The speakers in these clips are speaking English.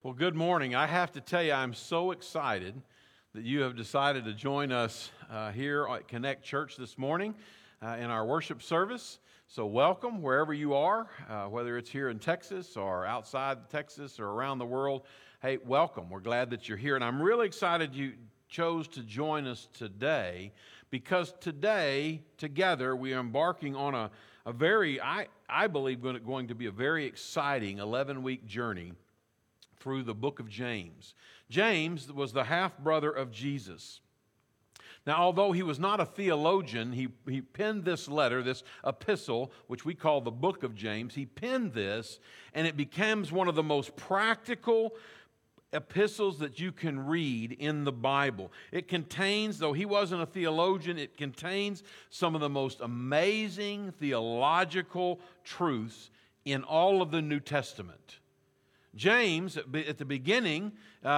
Well, good morning. I have to tell you, I'm so excited that you have decided to join us here at Connect Church this morning in our worship service. So welcome wherever you are, whether it's here in Texas or outside Texas or around the world. Hey, welcome. We're glad that you're here. And I'm really excited you chose to join us today because today, together, we are embarking on a very, I believe, going to be a very exciting 11-week journey through the book of James. James was the half-brother of Jesus. Now, although he was not a theologian, he penned this letter, this epistle, which we call the book of James. He penned this, and it becomes one of the most practical epistles that you can read in the Bible. It contains, though he wasn't a theologian, it contains some of the most amazing theological truths in all of the New Testament. James, at the beginning,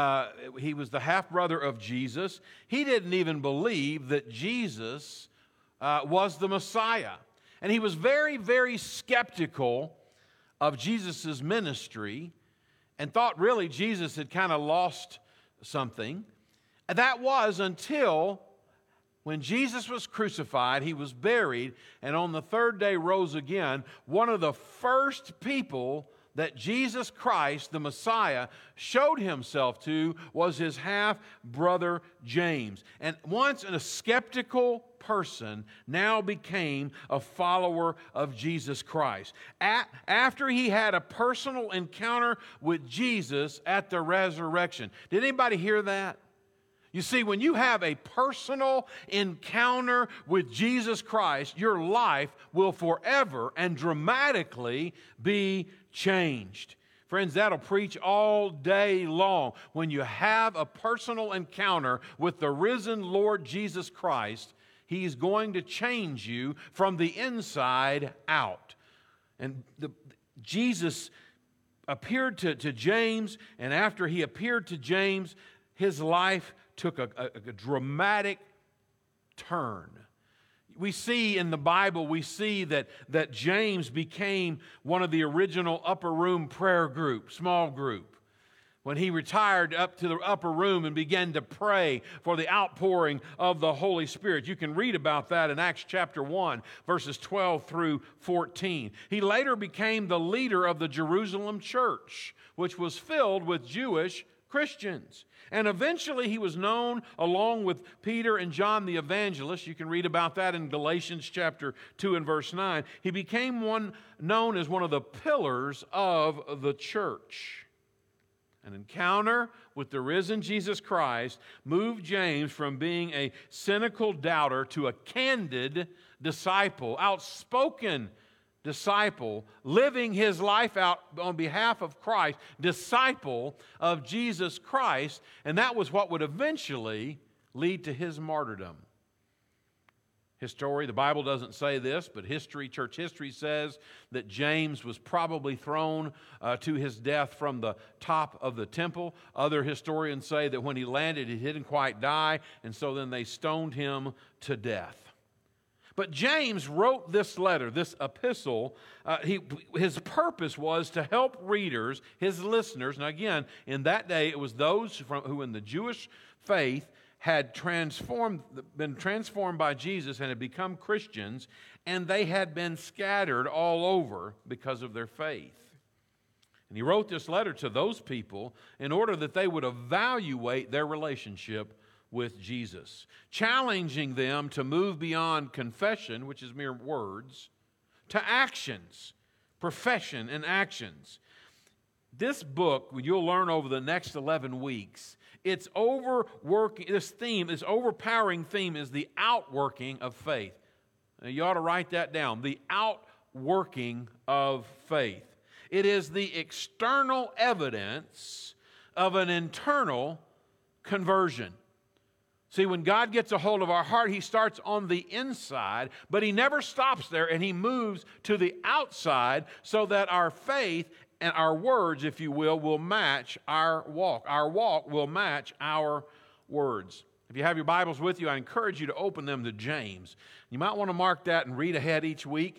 he was the half-brother of Jesus. He didn't even believe that Jesus was the Messiah. And he was very, very skeptical of Jesus' ministry and thought really Jesus had kind of lost something. And that was until when Jesus was crucified, he was buried, and on the third day rose again. One of the first people that Jesus Christ, the Messiah, showed himself to was his half-brother James. And once a skeptical person now became a follower of Jesus Christ. After he had a personal encounter with Jesus at the resurrection. Did anybody hear that? You see, when you have a personal encounter with Jesus Christ, your life will forever and dramatically be changed. Friends, that'll preach all day long. When you have a personal encounter with the risen Lord Jesus Christ, He's going to change you from the inside out. And Jesus appeared to James, and after he appeared to James, his life took a dramatic turn. We see in the Bible, we see that James became one of the original upper room prayer group, small group. When he retired up to the upper room and began to pray for the outpouring of the Holy Spirit. You can read about that in Acts chapter 1, verses 12 through 14. He later became the leader of the Jerusalem church, which was filled with Jewish Christians. And eventually he was known along with Peter and John the evangelist. You can read about that in Galatians chapter 2 and verse 9. He became known as one of the pillars of the church. An encounter with the risen Jesus Christ moved James from being a cynical doubter to a candid disciple, outspoken disciple, living his life out on behalf of Christ, disciple of Jesus Christ, and that was what would eventually lead to his martyrdom. The Bible doesn't say this, but church history says that James was probably thrown to his death from the top of the temple. Other historians say that when he landed, he didn't quite die, and so then they stoned him to death. But James wrote this letter, this epistle. His purpose was to help readers, his listeners. Now again, in that day, it was those who in the Jewish faith had been transformed by Jesus and had become Christians, and they had been scattered all over because of their faith. And he wrote this letter to those people in order that they would evaluate their relationship with Jesus, challenging them to move beyond confession, which is mere words, to actions, profession and actions. This book, you'll learn over the next 11 weeks, its overpowering theme is the outworking of faith. Now, you ought to write that down, the outworking of faith. It is the external evidence of an internal conversion. See, when God gets a hold of our heart, He starts on the inside, but He never stops there, and He moves to the outside so that our faith and our words, if you will match our walk. Our walk will match our words. If you have your Bibles with you, I encourage you to open them to James. You might want to mark that and read ahead each week.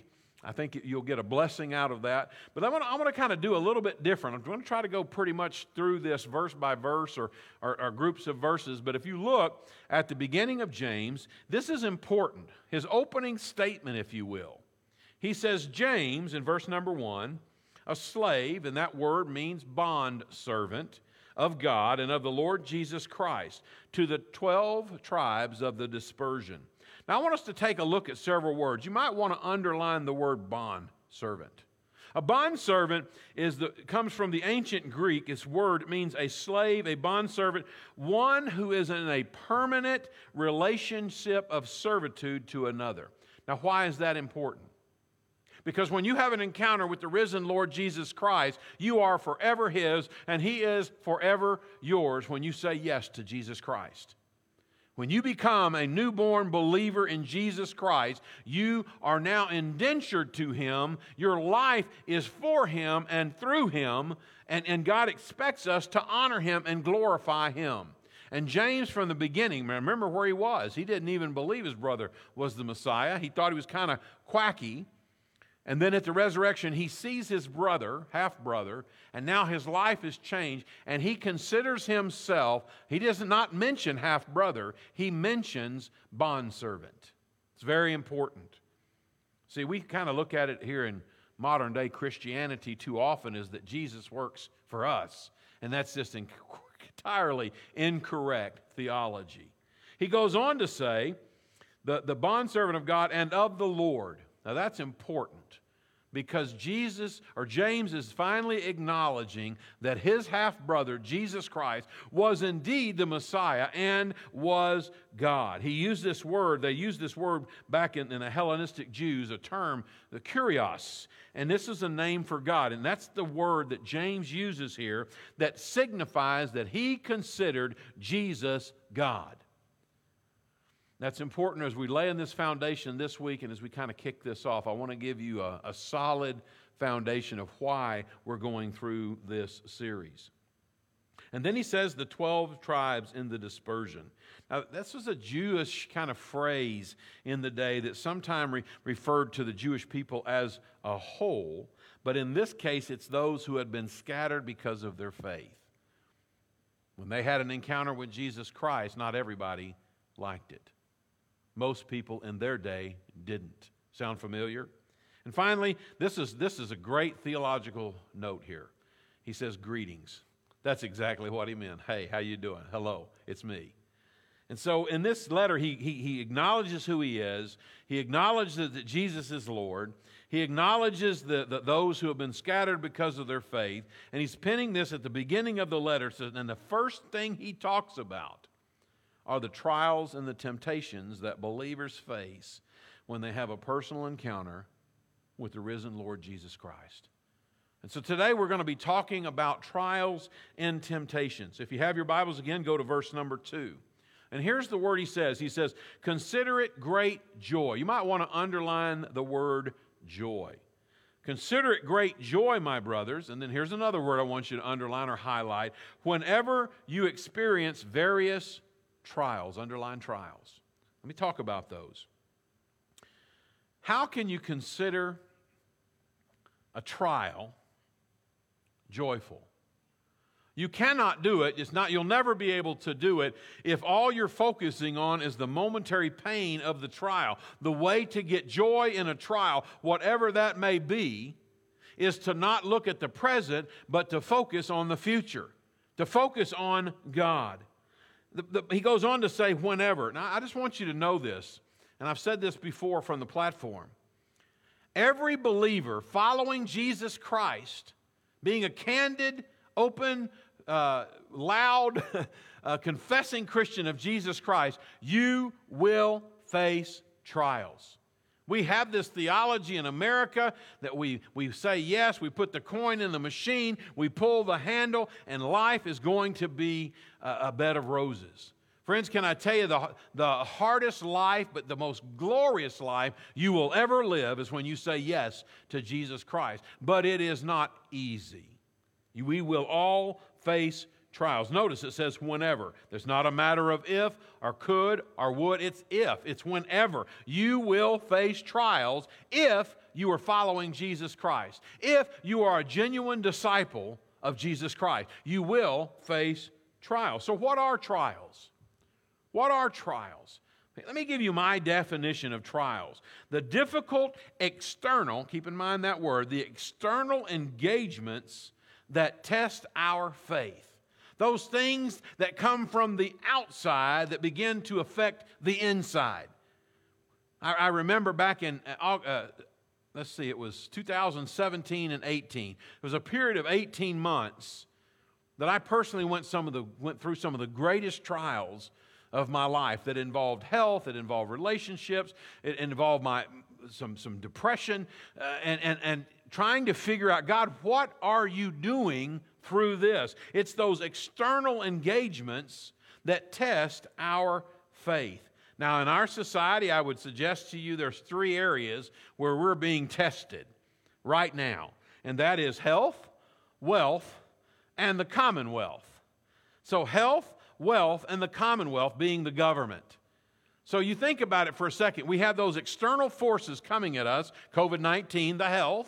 I think you'll get a blessing out of that. But I'm going to kind of do a little bit different. I'm going to try to go pretty much through this verse by verse or groups of verses. But if you look at the beginning of James, this is important. His opening statement, if you will. He says, James, in verse number 1, a slave, and that word means bond servant of God and of the Lord Jesus Christ, to the 12 tribes of the dispersion. Now, I want us to take a look at several words. You might want to underline the word bond servant. A bond servant comes from the ancient Greek. Its word means a slave, a bond servant, one who is in a permanent relationship of servitude to another. Now, why is that important? Because when you have an encounter with the risen Lord Jesus Christ, you are forever His, and He is forever yours when you say yes to Jesus Christ. When you become a newborn believer in Jesus Christ, you are now indentured to Him. Your life is for Him and through Him, and God expects us to honor Him and glorify Him. And James, from the beginning, remember where he was. He didn't even believe his brother was the Messiah. He thought he was kind of quacky. And then at the resurrection, he sees his brother, half-brother, and now his life has changed, and he considers himself, he does not mention half-brother, he mentions bondservant. It's very important. See, we kind of look at it here in modern-day Christianity too often is that Jesus works for us, and that's just entirely incorrect theology. He goes on to say, the bondservant of God and of the Lord. Now that's important because James is finally acknowledging that his half-brother, Jesus Christ, was indeed the Messiah and was God. They used this word back in the Hellenistic Jews, a term, the kurios, and this is a name for God, and that's the word that James uses here that signifies that he considered Jesus God. That's important as we lay in this foundation this week, and as we kind of kick this off, I want to give you a solid foundation of why we're going through this series. And then he says the 12 tribes in the dispersion. Now, this was a Jewish kind of phrase in the day that sometimes referred to the Jewish people as a whole, but in this case, it's those who had been scattered because of their faith. When they had an encounter with Jesus Christ, not everybody liked it. Most people in their day didn't. Sound familiar? And finally, this is a great theological note here. He says, greetings. That's exactly what he meant. Hey, how you doing? Hello, it's me. And so in this letter, he acknowledges who he is. He acknowledges that Jesus is Lord. He acknowledges those who have been scattered because of their faith. And he's penning this at the beginning of the letter. And the first thing he talks about are the trials and the temptations that believers face when they have a personal encounter with the risen Lord Jesus Christ. And so today we're going to be talking about trials and temptations. If you have your Bibles again, go to verse number 2. And here's the word he says. He says, consider it great joy. You might want to underline the word joy. Consider it great joy, my brothers. And then here's another word I want you to underline or highlight. Whenever you experience various trials, underline trials. Let me talk about those. How can you consider a trial joyful? You cannot do it. You'll never be able to do it if all you're focusing on is the momentary pain of the trial. The way to get joy in a trial, whatever that may be, is to not look at the present, but to focus on the future, to focus on God. He goes on to say, whenever. Now, I just want you to know this, and I've said this before from the platform. Every believer following Jesus Christ, being a candid, open, loud, confessing Christian of Jesus Christ, you will face trials. We have this theology in America that we say yes, we put the coin in the machine, we pull the handle, and life is going to be a bed of roses. Friends, can I tell you the hardest life, but the most glorious life you will ever live is when you say yes to Jesus Christ. But it is not easy. We will all face trials. Notice it says whenever. There's not a matter of if or could or would. It's if. It's whenever. You will face trials if you are following Jesus Christ. If you are a genuine disciple of Jesus Christ, you will face trials. So what are trials? What are trials? Let me give you my definition of trials. The difficult external, keep in mind that word, the external engagements that test our faith. Those things that come from the outside that begin to affect the inside. I remember back in, it was 2017 and 18. It was a period of 18 months that I personally went through some of the greatest trials of my life that involved health, it involved relationships, it involved some depression, and trying to figure out, God, what are you doing through this? It's those external engagements that test our faith. Now, in our society, I would suggest to you there's 3 areas where we're being tested right now, and that is health, wealth, and the commonwealth. So health, wealth, and the commonwealth being the government. So you think about it for a second. We have those external forces coming at us, COVID-19, the health,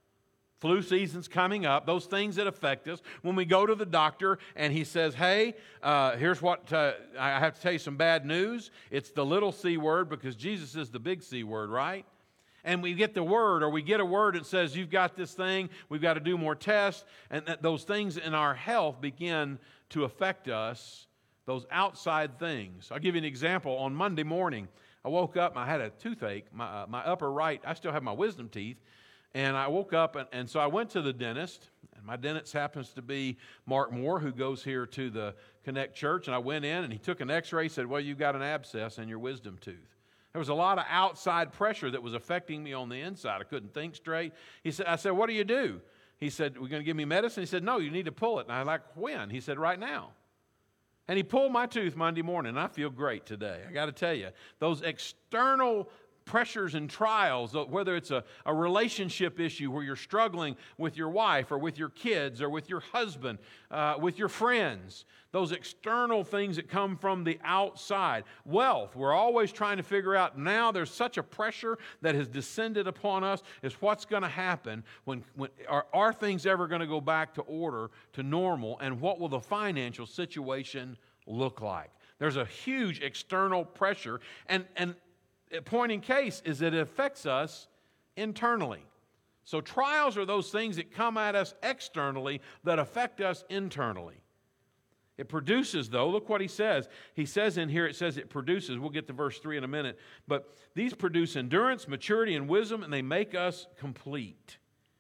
flu season's coming up, those things that affect us. When we go to the doctor and he says, hey, here's what, I have to tell you some bad news. It's the little C word because Jesus is the big C word, right? And we get the word, or we get a word that says, you've got this thing, we've got to do more tests, and those things in our health begin to affect us, those outside things. I'll give you an example. On Monday morning, I woke up, I had a toothache, my upper right, I still have my wisdom teeth, and I woke up, and so I went to the dentist, and my dentist happens to be Mark Moore, who goes here to the Connect Church, and I went in, and he took an x-ray, said, well, you've got an abscess in your wisdom tooth. There was a lot of outside pressure that was affecting me on the inside. I couldn't think straight. I said, what do you do? He said, we're going to give me medicine? He said, no, you need to pull it. And I like, when? He said, right now. And he pulled my tooth Monday morning, and I feel great today. I got to tell you, those external pressures and trials, whether it's a relationship issue where you're struggling with your wife or with your kids or with your husband, with your friends, those external things that come from the outside. Wealth, we're always trying to figure out now there's such a pressure that has descended upon us is what's going to happen when are things ever going to go back to order, to normal, and what will the financial situation look like? There's a huge external pressure, and a point in case is that it affects us internally. So trials are those things that come at us externally that affect us internally. It produces, though, look what he says. He says in here, it says it produces. We'll get to verse 3 in a minute. But these produce endurance, maturity, and wisdom, and they make us complete.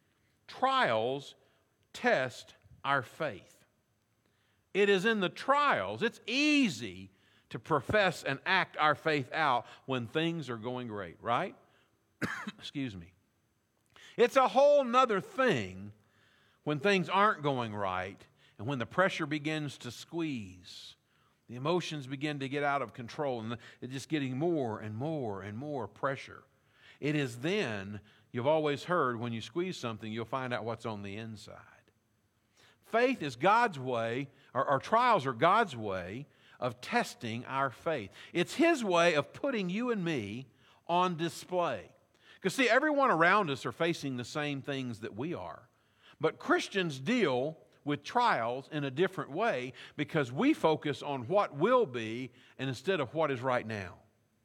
Trials test our faith. It is in the trials. It's easy to profess and act our faith out when things are going great, right? Excuse me. It's a whole nother thing when things aren't going right and when the pressure begins to squeeze. The emotions begin to get out of control and it's just getting more and more and more pressure. It is then, you've always heard, when you squeeze something, you'll find out what's on the inside. Faith is God's way, or trials are God's way of testing our faith. It's His way of putting you and me on display. Because see, everyone around us are facing the same things that we are. But Christians deal with trials in a different way because we focus on what will be and instead of what is right now.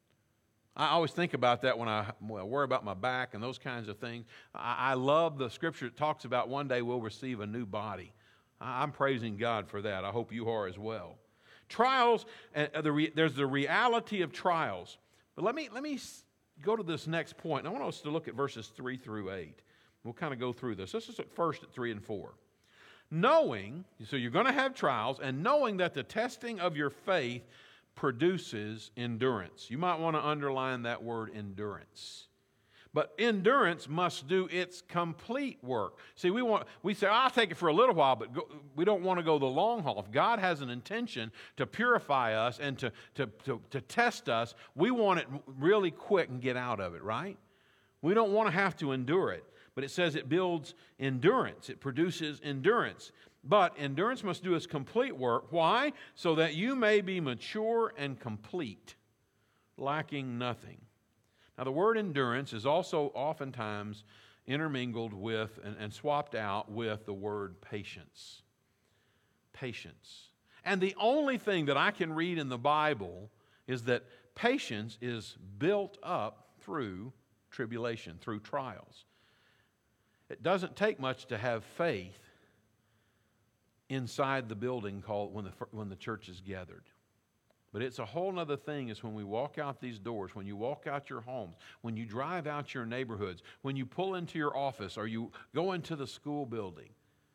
I always think about that when I worry about my back and those kinds of things. I love the scripture that talks about one day we'll receive a new body. I'm praising God for that. I hope you are as well. Trials, there's the reality of trials. But let me go to this next point. I want us to look at verses 3 through 8. We'll kind of go through this. Let's just look first at 3 and 4. Knowing, so you're going to have trials, and knowing that the testing of your faith produces endurance. You might want to underline that word endurance. But endurance must do its complete work. See, we say, I'll take it for a little while, but we don't want to go the long haul. If God has an intention to purify us and to test us, we want it really quick and get out of it, right? We don't want to have to endure it. But it says it builds endurance. It produces endurance. But endurance must do its complete work. Why? So that you may be mature and complete, lacking nothing. Now, the word endurance is also oftentimes intermingled with and swapped out with the word patience. Patience. And the only thing that I can read in the Bible is that patience is built up through tribulation, through trials. It doesn't take much to have faith inside the building called when the church is gathered. But it's a whole other thing is when we walk out these doors, when you walk out your homes, when you drive out your neighborhoods, when you pull into your office or you go into the school building,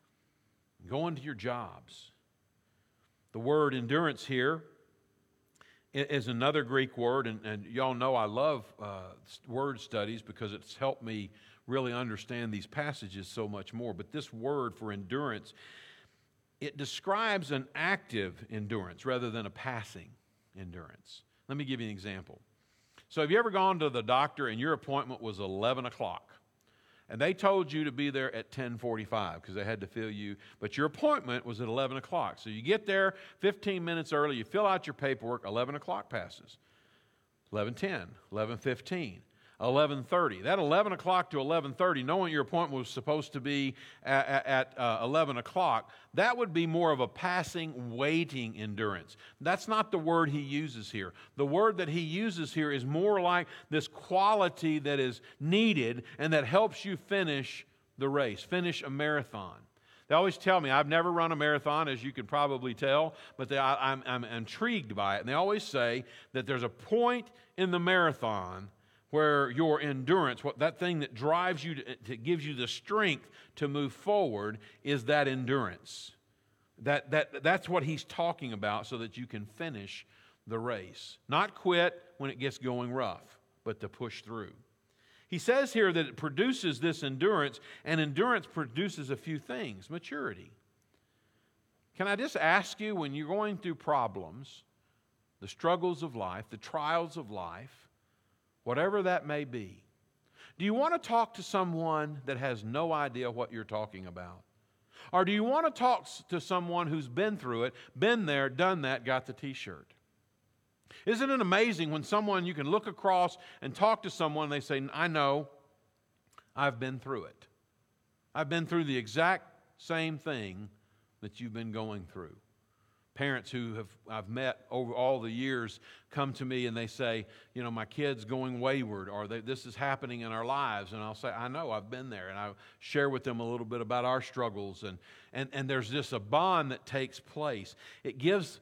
go into your jobs. The word endurance here is another Greek word, and y'all know I love word studies because it's helped me really understand these passages so much more. But this word for endurance, it describes an active endurance rather than a passing endurance. Let me give you an example. So have you ever gone to the doctor and your appointment was 11 o'clock? And they told you to be there at 10:45 because they had to fill you. But your appointment was at 11 o'clock. So you get there 15 minutes early, you fill out your paperwork, 11 o'clock passes. 11:10, 11:15, 11:30. That 11 o'clock to 11:30, knowing your appointment was supposed to be at 11 o'clock, that would be more of a passing, waiting endurance. That's not the word he uses here. The word that he uses here is more like this quality that is needed and that helps you finish the race, finish a marathon. They always tell me, I've never run a marathon, as you can probably tell, but I'm intrigued by it. And they always say that there's a point in the marathon where your endurance, that thing that drives you, that gives you the strength to move forward, is that endurance. That's what he's talking about, so that you can finish the race. Not quit when it gets going rough, but to push through. He says here that it produces this endurance, and endurance produces a few things. Maturity. Can I just ask you, when you're going through problems, the struggles of life, the trials of life, whatever that may be, do you want to talk to someone that has no idea what you're talking about? Or do you want to talk to someone who's been through it, been there, done that, got the t-shirt? Isn't it amazing when someone, you can look across and talk to someone, they say, I know, I've been through it. I've been through the exact same thing that you've been going through. Parents who I've met over all the years come to me and they say, my kid's going wayward, or this is happening in our lives. And I'll say, I know, I've been there. And I share with them a little bit about our struggles. And there's just a bond that takes place. It gives,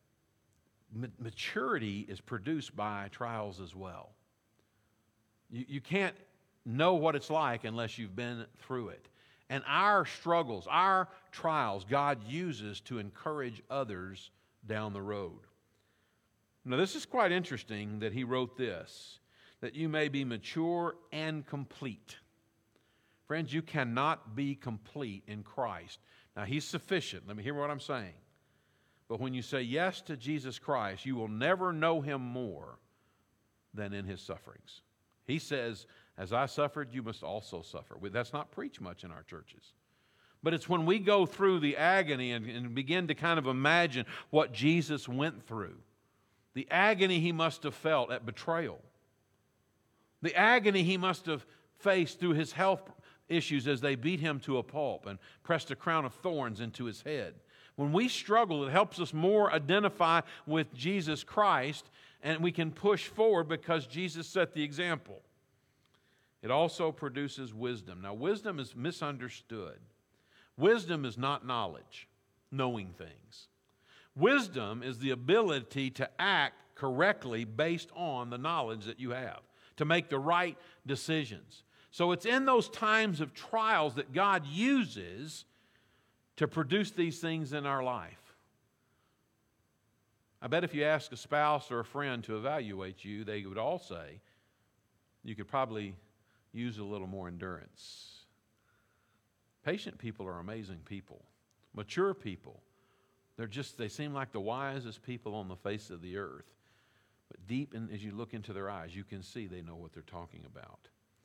maturity is produced by trials as well. You can't know what it's like unless you've been through it. And our struggles, our trials, God uses to encourage others down the road. Now, this is quite interesting that he wrote this, that you may be mature and complete. Friends, you cannot be complete in Christ. Now, he's sufficient. Let me hear what I'm saying. But when you say yes to Jesus Christ, you will never know him more than in his sufferings. He says, as I suffered, you must also suffer. That's not preached much in our churches. But it's when we go through the agony and begin to kind of imagine what Jesus went through. The agony he must have felt at betrayal. The agony he must have faced through his health issues as they beat him to a pulp and pressed a crown of thorns into his head. When we struggle, it helps us more identify with Jesus Christ, and we can push forward because Jesus set the example. It also produces wisdom. Now, wisdom is misunderstood. Wisdom is not knowledge, knowing things. Wisdom is the ability to act correctly based on the knowledge that you have, to make the right decisions. So it's in those times of trials that God uses to produce these things in our life. I bet if you ask a spouse or a friend to evaluate you, they would all say, you could probably use a little more endurance. Patient people are amazing people. Mature people, they seem like the wisest people on the face of the earth. But deep as you look into their eyes, you can see they know what they're talking about.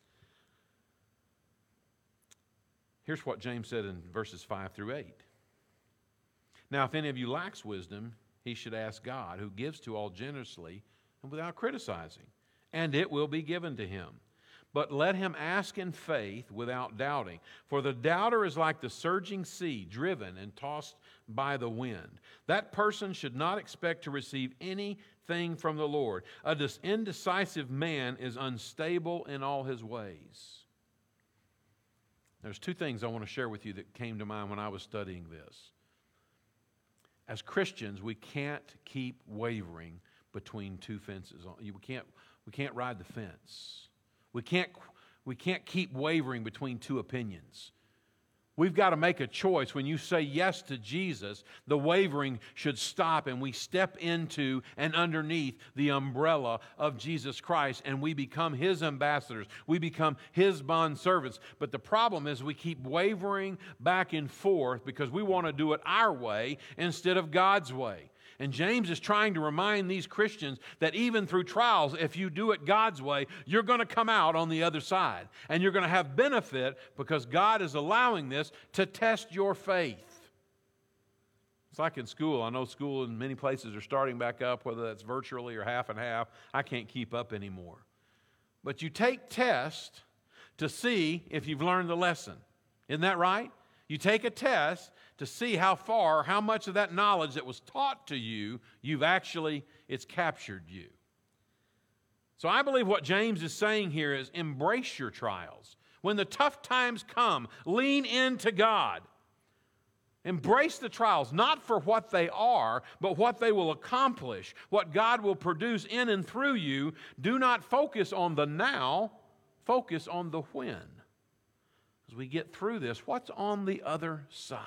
Here's what James said in verses 5 through 8. Now, if any of you lacks wisdom, he should ask God, who gives to all generously and without criticizing, and it will be given to him. But let him ask in faith without doubting. For the doubter is like the surging sea, driven and tossed by the wind. That person should not expect to receive anything from the Lord. An indecisive man is unstable in all his ways. There's two things I want to share with you that came to mind when I was studying this. As Christians, we can't keep wavering between two fences. We can't ride the fence. We can't keep wavering between two opinions. We've got to make a choice. When you say yes to Jesus, the wavering should stop and we step into and underneath the umbrella of Jesus Christ and we become His ambassadors. We become His bondservants. But the problem is we keep wavering back and forth because we want to do it our way instead of God's way. And James is trying to remind these Christians that even through trials, if you do it God's way, you're going to come out on the other side. And you're going to have benefit because God is allowing this to test your faith. It's like in school. I know school in many places are starting back up, whether that's virtually or half and half. I can't keep up anymore. But you take tests to see if you've learned the lesson. Isn't that right? You take a test to see how far, how much of that knowledge that was taught to you, it's captured you. So I believe what James is saying here is embrace your trials. When the tough times come, lean into God. Embrace the trials, not for what they are, but what they will accomplish, what God will produce in and through you. Do not focus on the now, focus on the when. As we get through this, what's on the other side?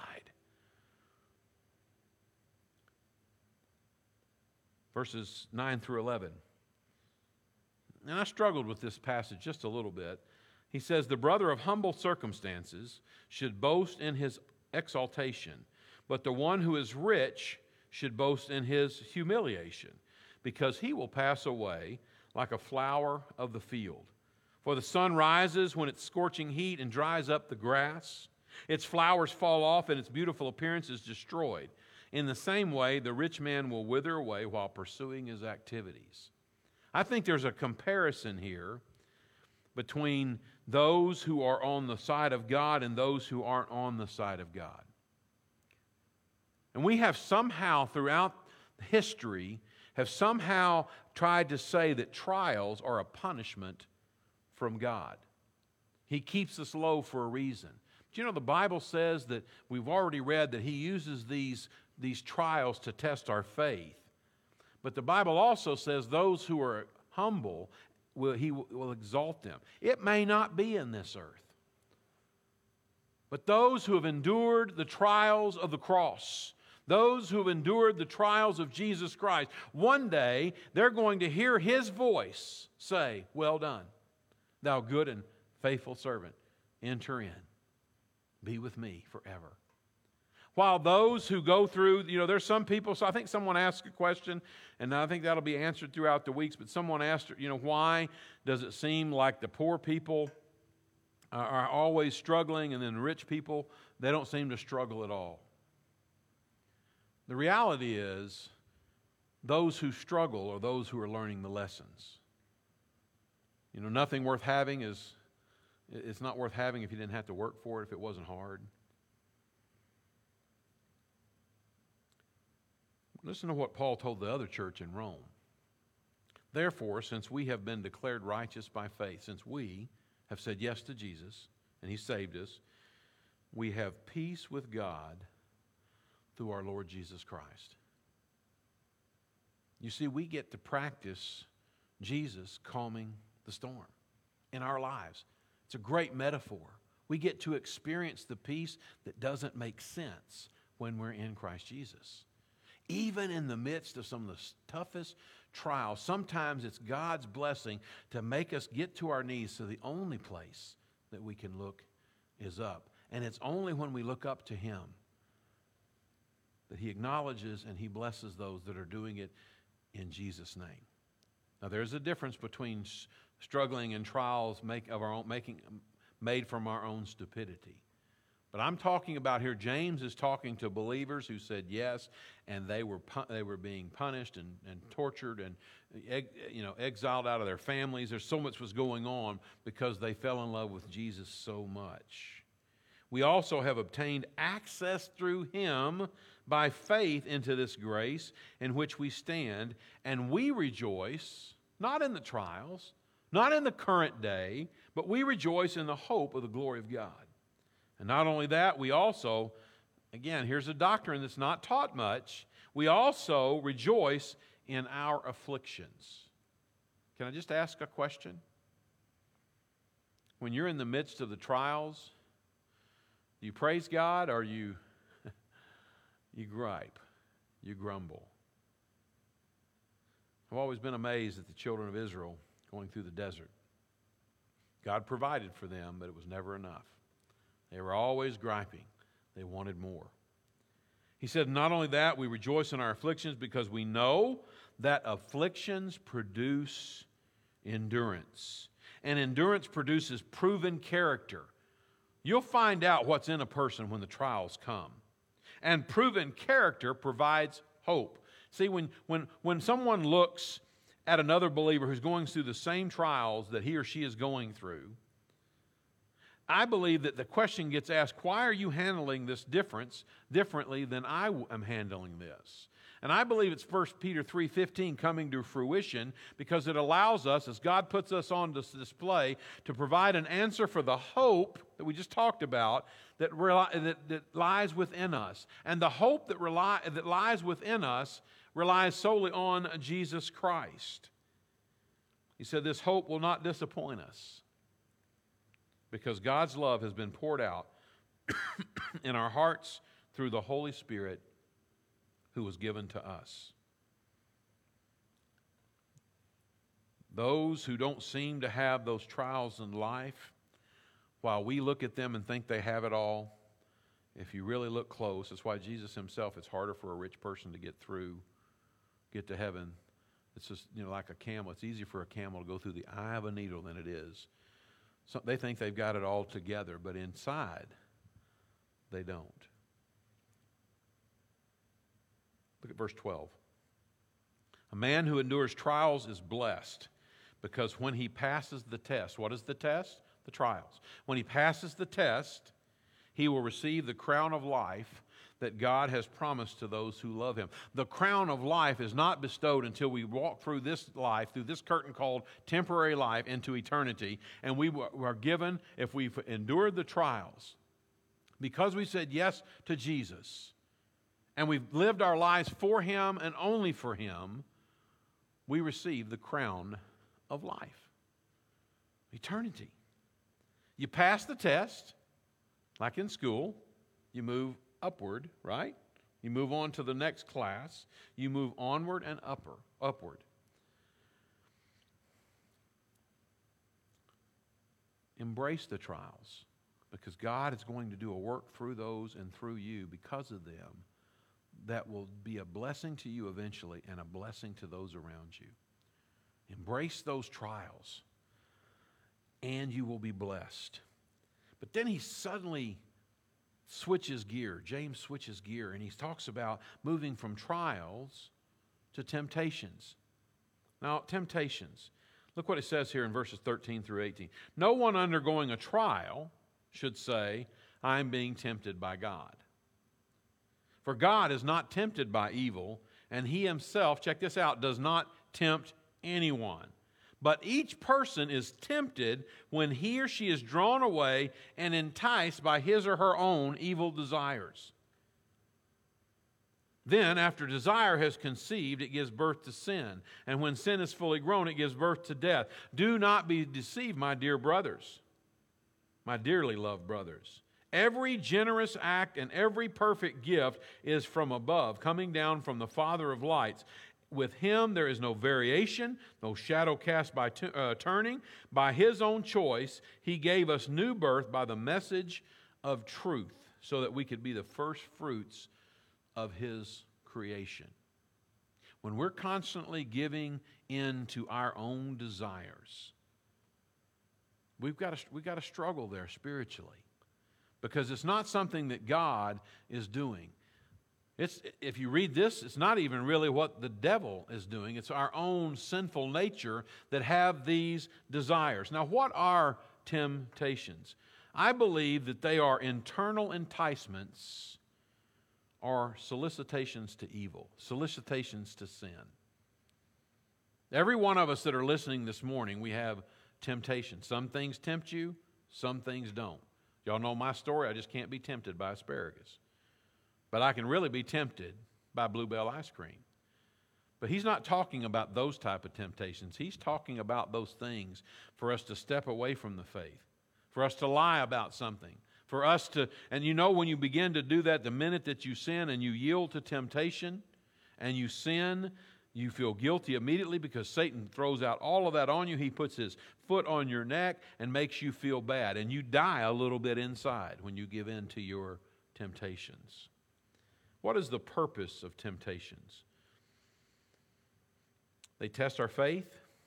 Verses 9 through 11. And I struggled with this passage just a little bit. He says, the brother of humble circumstances should boast in his exaltation, but the one who is rich should boast in his humiliation, because he will pass away like a flower of the field. For the sun rises when it's scorching heat and dries up the grass. Its flowers fall off and its beautiful appearance is destroyed. In the same way, the rich man will wither away while pursuing his activities. I think there's a comparison here between those who are on the side of God and those who aren't on the side of God. And we have somehow throughout history have somehow tried to say that trials are a punishment from God. He keeps us low for a reason. But you know, the Bible says that we've already read that He uses these trials to test our faith. But the Bible also says those who are humble, He will exalt them. It may not be in this earth. But those who have endured the trials of the cross, those who have endured the trials of Jesus Christ, one day they're going to hear His voice say, well done, thou good and faithful servant, enter in, be with me forever. While those who go through, there's some people, so I think someone asked a question, and I think that'll be answered throughout the weeks, but someone asked, why does it seem like the poor people are always struggling, and then rich people, they don't seem to struggle at all? The reality is, those who struggle are those who are learning the lessons. Nothing worth having it's not worth having if you didn't have to work for it, if it wasn't hard. Listen to what Paul told the other church in Rome. Therefore, since we have been declared righteous by faith, since we have said yes to Jesus and He saved us, we have peace with God through our Lord Jesus Christ. You see, we get to practice Jesus calming the storm in our lives. It's a great metaphor. We get to experience the peace that doesn't make sense when we're in Christ Jesus. Even in the midst of some of the toughest trials, sometimes it's God's blessing to make us get to our knees, so the only place that we can look is up. And it's only when we look up to Him that He acknowledges and He blesses those that are doing it in Jesus' name. Now, there's a difference between struggling and trials made from our own stupidity. But I'm talking about here, James is talking to believers who said yes, and they were being punished and tortured and exiled out of their families. There's so much was going on because they fell in love with Jesus so much. We also have obtained access through him by faith into this grace in which we stand, and we rejoice, not in the trials, not in the current day, but we rejoice in the hope of the glory of God. And not only that, we also, again, here's a doctrine that's not taught much, we also rejoice in our afflictions. Can I just ask a question? When you're in the midst of the trials, do you praise God or you gripe, you grumble? I've always been amazed at the children of Israel going through the desert. God provided for them, but it was never enough. They were always griping. They wanted more. He said, not only that, we rejoice in our afflictions because we know that afflictions produce endurance. And endurance produces proven character. You'll find out what's in a person when the trials come. And proven character provides hope. See, when someone looks at another believer who's going through the same trials that he or she is going through, I believe that the question gets asked, why are you handling this differently than I am handling this? And I believe it's 1 Peter 3:15 coming to fruition because it allows us, as God puts us on display, to provide an answer for the hope that we just talked about that lies within us. And the hope that lies within us relies solely on Jesus Christ. He said this hope will not disappoint us because God's love has been poured out in our hearts through the Holy Spirit who was given to us. Those who don't seem to have those trials in life, while we look at them and think they have it all, if you really look close, that's why Jesus himself, it's harder for a rich person to get to heaven. It's just, like a camel. It's easier for a camel to go through the eye of a needle than it is. So they think they've got it all together, but inside, they don't. Look at verse 12. A man who endures trials is blessed because when he passes the test, what is the test? The trials. When he passes the test, he will receive the crown of life that God has promised to those who love him. The crown of life is not bestowed until we walk through this life, through this curtain called temporary life into eternity, and we are given, if we've endured the trials, because we said yes to Jesus, and we've lived our lives for him and only for him, we receive the crown of life. Eternity. You pass the test, like in school, you move upward, right? You move on to the next class. You move onward and upward. Embrace the trials because God is going to do a work through those and through you because of them that will be a blessing to you eventually and a blessing to those around you. Embrace those trials and you will be blessed. But then he suddenly switches gear. James switches gear, and he talks about moving from trials to temptations. Now, temptations. Look what it says here in verses 13 through 18. No one undergoing a trial should say, I'm being tempted by God. For God is not tempted by evil, and he himself, check this out, does not tempt anyone. But each person is tempted when he or she is drawn away and enticed by his or her own evil desires. Then, after desire has conceived, it gives birth to sin. And when sin is fully grown, it gives birth to death. Do not be deceived, my dear brothers, my dearly loved brothers. Every generous act and every perfect gift is from above, coming down from the Father of lights. With him there is no variation, no shadow cast by turning. By his own choice, he gave us new birth by the message of truth, so that we could be the first fruits of his creation. When we're constantly giving in to our own desires, we've got to struggle there spiritually. because it's not something that God is doing. If you read this, it's not even really what the devil is doing. It's our own sinful nature that have these desires. Now, what are temptations? I believe that they are internal enticements or solicitations to evil, solicitations to sin. Every one of us that are listening this morning, we have temptation. Some things tempt you, some things don't. Y'all know my story. I just can't be tempted by asparagus. But I can really be tempted by Bluebell ice cream. But he's not talking about those type of temptations. He's talking about those things for us to step away from the faith, for us to lie about something, for us to, and you know when you begin to do that, the minute that you sin and you yield to temptation and you sin, you feel guilty immediately because Satan throws out all of that on you. He puts his foot on your neck and makes you feel bad. And you die a little bit inside when you give in to your temptations. What is the purpose of temptations? They test our faith.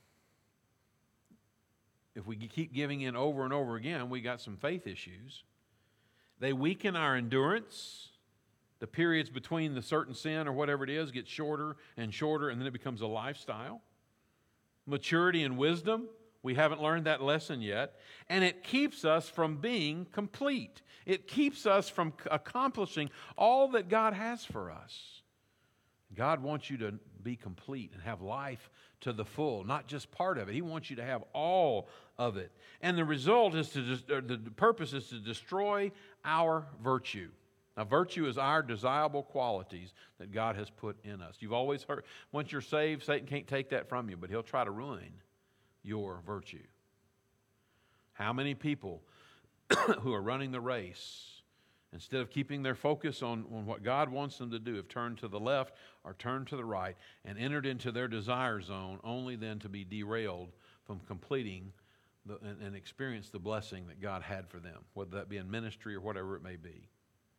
If we keep giving in over and over again, we got some faith issues. They weaken our endurance. The periods between the certain sin or whatever it is get shorter and shorter, and then it becomes a lifestyle. Maturity and wisdom, we haven't learned that lesson yet. And it keeps us from being complete. It keeps us from accomplishing all that God has for us. God wants you to be complete and have life to the full, not just part of it. He wants you to have all of it. And the result is the purpose is to destroy our virtue. Now, virtue is our desirable qualities that God has put in us. You've always heard, once you're saved, Satan can't take that from you, but he'll try to ruin your virtue. How many people who are running the race, instead of keeping their focus on what God wants them to do, have turned to the left or turned to the right and entered into their desire zone, only then to be derailed from completing and experience the blessing that God had for them, whether that be in ministry or whatever it may be.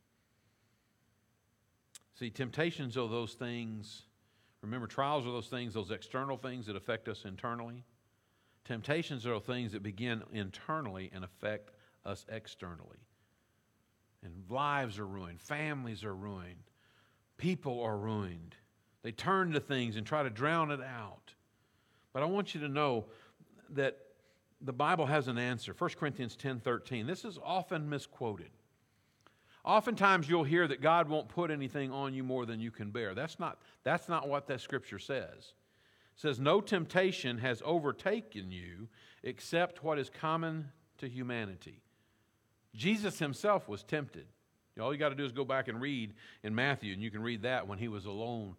See, temptations are those things, remember, trials are those things, those external things that affect us internally. Temptations are those things that begin internally and affect us externally. And lives are ruined, families are ruined, people are ruined. They turn to things and try to drown it out. But I want you to know that the Bible has an answer. 1 Corinthians 10:13. This is often misquoted. Oftentimes you'll hear that God won't put anything on you more than you can bear. That's not what that scripture says. It says, no temptation has overtaken you except what is common to humanity. Jesus himself was tempted. All you got to do is go back and read in Matthew, and you can read that when he was alone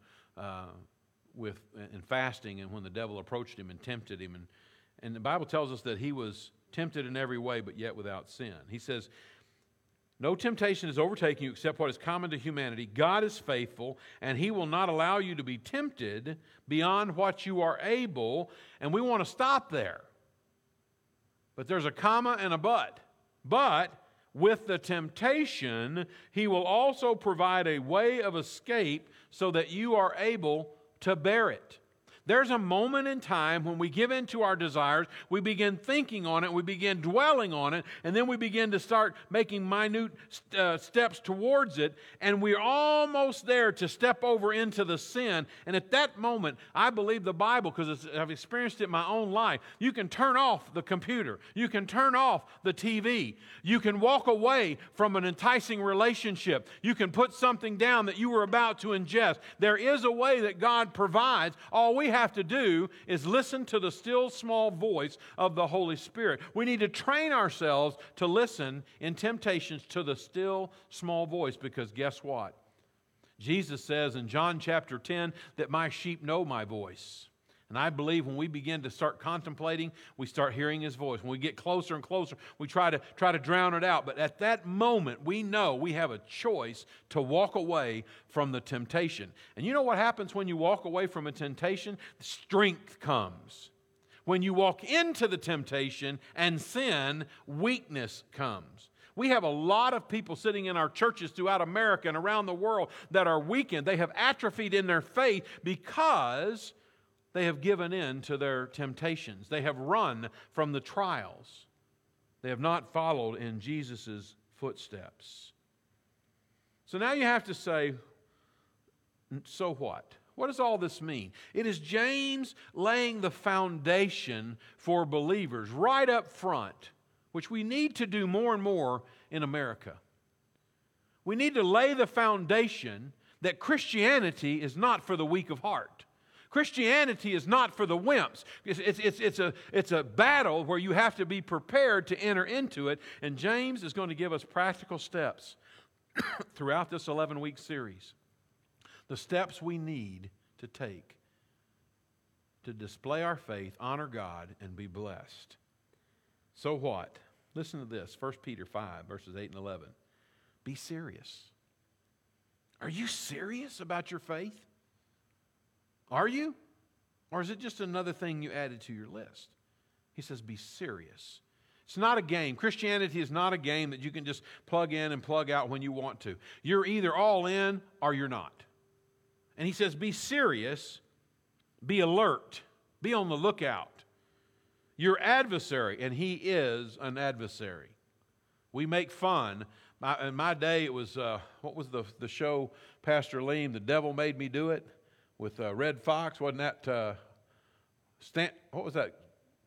in fasting and when the devil approached him and tempted him. And the Bible tells us that he was tempted in every way, but yet without sin. He says, no temptation has overtaken you except what is common to humanity. God is faithful, and he will not allow you to be tempted beyond what you are able. And we want to stop there. But there's a comma and a but. But with the temptation, he will also provide a way of escape so that you are able to bear it. There's a moment in time when we give in to our desires, we begin thinking on it, we begin dwelling on it, and then we begin to start making minute steps towards it, and we're almost there to step over into the sin. And at that moment, I believe the Bible, because I've experienced it in my own life, you can turn off the computer, you can turn off the TV, you can walk away from an enticing relationship, you can put something down that you were about to ingest. There is a way that God provides. All we have to do is listen to the still small voice of the Holy Spirit. We need to train ourselves to listen in temptations to the still small voice, because guess what? Jesus says in John chapter 10 that my sheep know my voice. And I believe when we begin to start contemplating, we start hearing his voice. When we get closer and closer, we try to drown it out. But at that moment, we know we have a choice to walk away from the temptation. And you know what happens when you walk away from a temptation? Strength comes. When you walk into the temptation and sin, weakness comes. We have a lot of people sitting in our churches throughout America and around the world that are weakened. They have atrophied in their faith because they have given in to their temptations. They have run from the trials. They have not followed in Jesus' footsteps. So now you have to say, so what? What does all this mean? It is James laying the foundation for believers right up front, which we need to do more and more in America. We need to lay the foundation that Christianity is not for the weak of heart. Christianity is not for the wimps. It's a battle where you have to be prepared to enter into it. And James is going to give us practical steps throughout this 11-week series. The steps we need to take to display our faith, honor God, and be blessed. So what? Listen to this, 1 Peter 5, verses 8 and 11. Be serious. Are you serious about your faith? Are you? Or is it just another thing you added to your list? He says, be serious. It's not a game. Christianity is not a game that you can just plug in and plug out when you want to. You're either all in or you're not. And he says, be serious, be alert, be on the lookout. Your adversary, and he is an adversary. We make fun. In my day, it was, what was the show, Pastor Leem, The Devil Made Me Do It, with Red Fox? Wasn't that, what was that?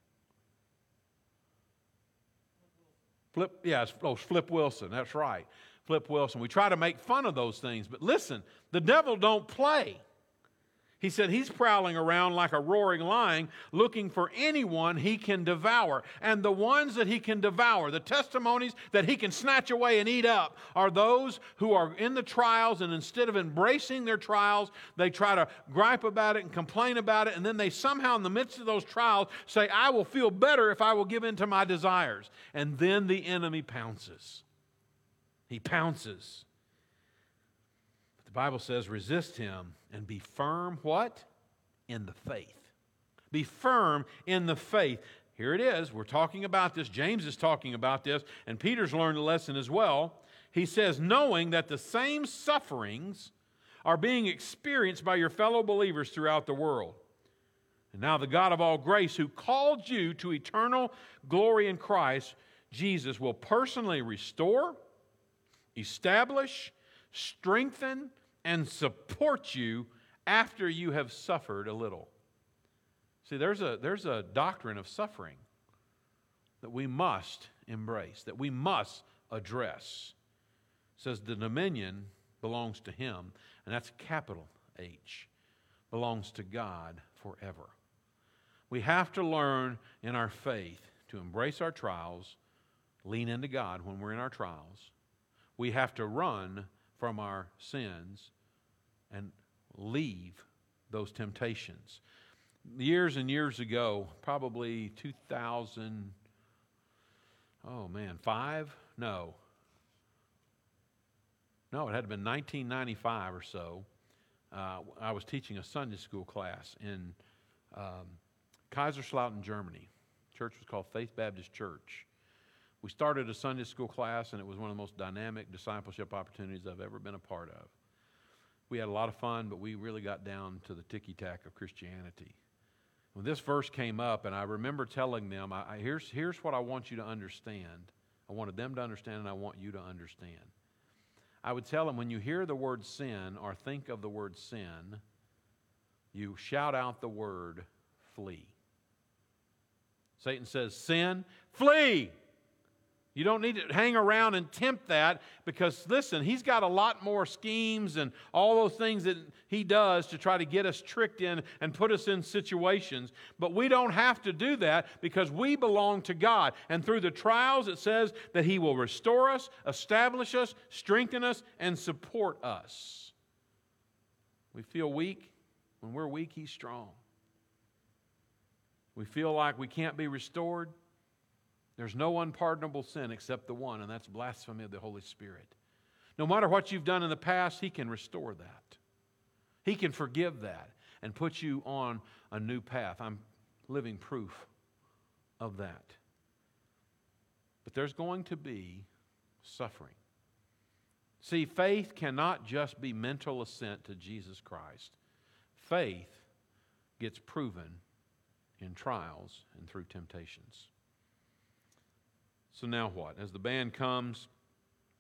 Flip Wilson, that's right. Flip Wilson. We try to make fun of those things, but listen, the devil don't play. He said he's prowling around like a roaring lion looking for anyone he can devour. And the ones that he can devour, the testimonies that he can snatch away and eat up, are those who are in the trials, and instead of embracing their trials, they try to gripe about it and complain about it, and then they somehow in the midst of those trials say, I will feel better if I will give in to my desires. And then the enemy pounces. He pounces. But the Bible says, resist him and be firm, what? In the faith. Be firm in the faith. Here it is. We're talking about this. James is talking about this, and Peter's learned a lesson as well. He says, knowing that the same sufferings are being experienced by your fellow believers throughout the world. And now the God of all grace, who called you to eternal glory in Christ Jesus, will personally restore, establish, strengthen, and support you after you have suffered a little. See, there's a doctrine of suffering that we must embrace, that we must address. It says the dominion belongs to him, and that's capital H, belongs to God forever. We have to learn in our faith to embrace our trials, lean into God when we're in our trials. We have to run from our sins and leave those temptations. Years and years ago, probably 5? No, it had been 1995 or so. I was teaching a Sunday school class in Kaiserslautern, Germany. The church was called Faith Baptist Church. We started a Sunday school class, and it was one of the most dynamic discipleship opportunities I've ever been a part of. We had a lot of fun, but we really got down to the ticky-tack of Christianity. When this verse came up, and I remember telling them, here's what I want you to understand. I wanted them to understand, and I want you to understand. I would tell them, when you hear the word sin or think of the word sin, you shout out the word flee. Satan says, sin, flee! You don't need to hang around and tempt that, because, listen, he's got a lot more schemes and all those things that he does to try to get us tricked in and put us in situations. But we don't have to do that, because we belong to God. And through the trials, it says that he will restore us, establish us, strengthen us, and support us. We feel weak. When we're weak, he's strong. We feel like we can't be restored. There's no unpardonable sin except the one, and that's blasphemy of the Holy Spirit. No matter what you've done in the past, he can restore that. He can forgive that and put you on a new path. I'm living proof of that. But there's going to be suffering. See, faith cannot just be mental assent to Jesus Christ. Faith gets proven in trials and through temptations. So now what? As the band comes,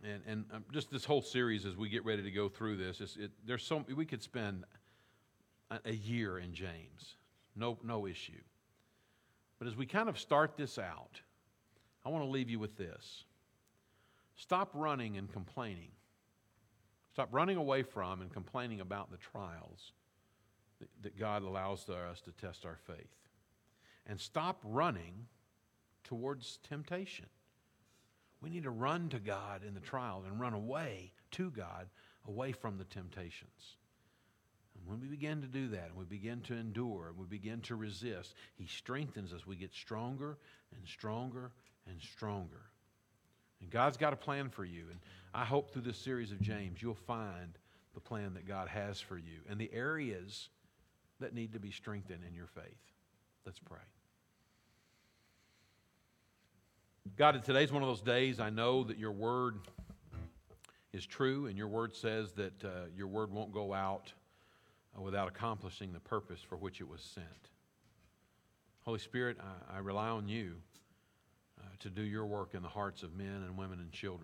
and just this whole series as we get ready to go through this, we could spend a year in James, no issue. But as we kind of start this out, I want to leave you with this. Stop running and complaining. Stop running away from and complaining about the trials that God allows us to test our faith. And stop running towards temptation. We need to run to God in the trial and run away to God, away from the temptations. And when we begin to do that, and we begin to endure, and we begin to resist, He strengthens us. We get stronger and stronger and stronger. And God's got a plan for you. And I hope through this series of James, you'll find the plan that God has for you and the areas that need to be strengthened in your faith. Let's pray. God, today's one of those days I know that your word is true, and your word says that your word won't go out without accomplishing the purpose for which it was sent. Holy Spirit, I rely on you to do your work in the hearts of men and women and children.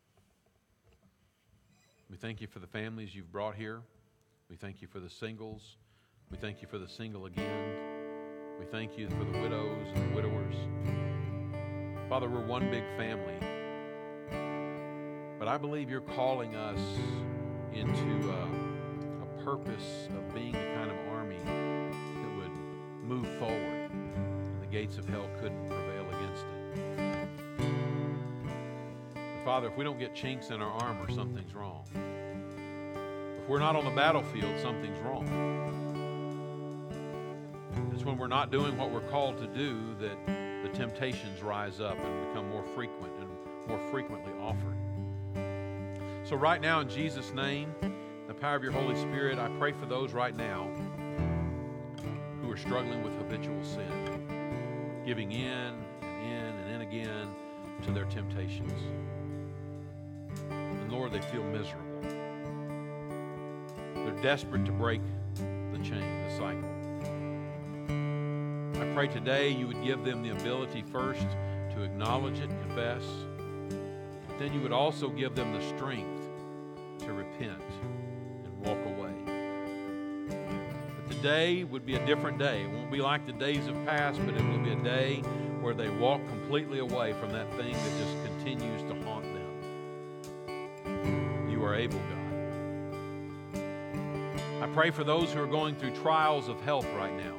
We thank you for the families you've brought here. We thank you for the singles. We thank you for the single again. We thank you for the widows and the widowers. Father, we're one big family. But I believe you're calling us into a purpose of being the kind of army that would move forward, and the gates of hell couldn't prevail against it. But Father, if we don't get chinks in our armor, something's wrong. If we're not on the battlefield, something's wrong. It's when we're not doing what we're called to do that the temptations rise up and become more frequent and more frequently offered. So right now, in Jesus' name, the power of your Holy Spirit, I pray for those right now who are struggling with habitual sin, giving in and in again to their temptations. And Lord, they feel miserable. They're desperate to break the chain, the cycle. I pray today you would give them the ability first to acknowledge it, confess, but then you would also give them the strength to repent and walk away. But today would be a different day. It won't be like the days of past, but it will be a day where they walk completely away from that thing that just continues to haunt them. You are able, God. I pray for those who are going through trials of health right now.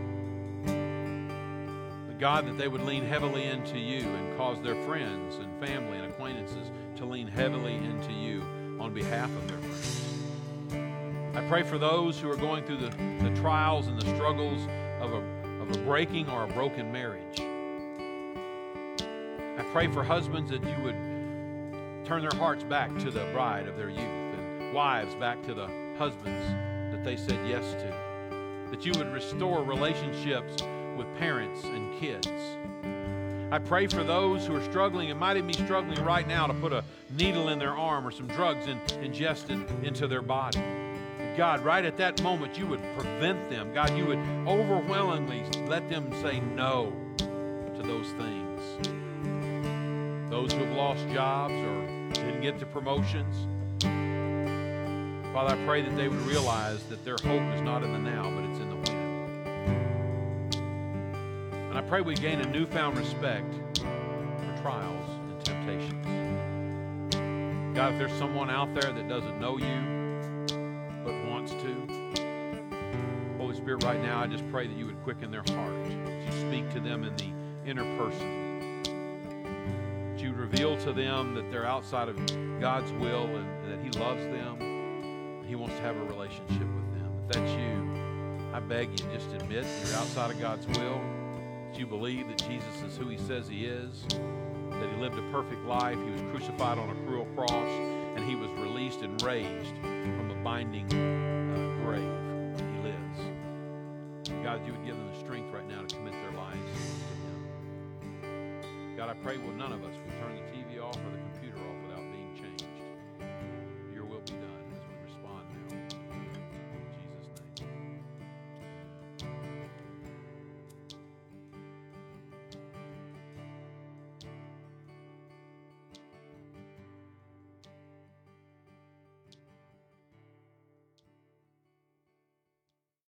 God, that they would lean heavily into you and cause their friends and family and acquaintances to lean heavily into you on behalf of their friends. I pray for those who are going through the trials and the struggles of a breaking or a broken marriage. I pray for husbands that you would turn their hearts back to the bride of their youth, and wives back to the husbands that they said yes to. That you would restore relationships with parents and kids. I pray for those who are struggling and might even be struggling right now to put a needle in their arm or some drugs ingested into their body. God, right at that moment, you would prevent them. God, you would overwhelmingly let them say no to those things. Those who have lost jobs or didn't get the promotions. Father, I pray that they would realize that their hope is not in the now, but it's in the when. And I pray we gain a newfound respect for trials and temptations. God, if there's someone out there that doesn't know you but wants to, Holy Spirit, right now I just pray that you would quicken their heart. That you speak to them in the inner person. That you reveal to them that they're outside of God's will and that He loves them. And He wants to have a relationship with them. If that's you, I beg you, just admit you're outside of God's will. You believe that Jesus is who He says He is, that He lived a perfect life, He was crucified on a cruel cross, and He was released and raised from the binding grave. He lives. God, you would give them the strength right now to commit their lives to Him. God, I pray none of us will turn the TV off or